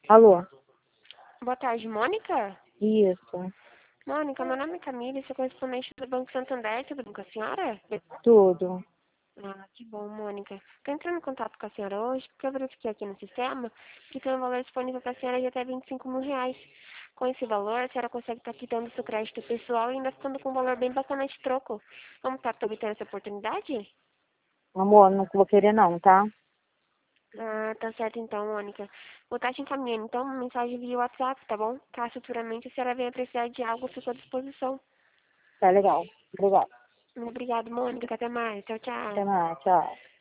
Alô? Boa tarde, Mônica? Isso, Mônica, meu nome é Camila, sou correspondente do Banco Santander, tudo bem com a senhora? tudo. Ah, que bom, Mônica. Estou entrando em contato com a senhora hoje porque eu verifiquei aqui no sistema que tem um valor disponível para a senhora de até R$ 25.000. Com esse valor, a senhora consegue estar quitando o seu crédito pessoal e ainda ficando com um valor bem bacana de troco. Vamos estar obtendo essa oportunidade? Amor, não vou querer não, tá? Ah, tá certo então, Mônica. Vou estar te encaminhando então uma mensagem via WhatsApp, tá bom? Caso futuramente a senhora venha precisar de algo, eu fico à disposição. Tá legal. Obrigada. Obrigada, Mônica. Até mais. Tchau, Até tchau. mais, tchau.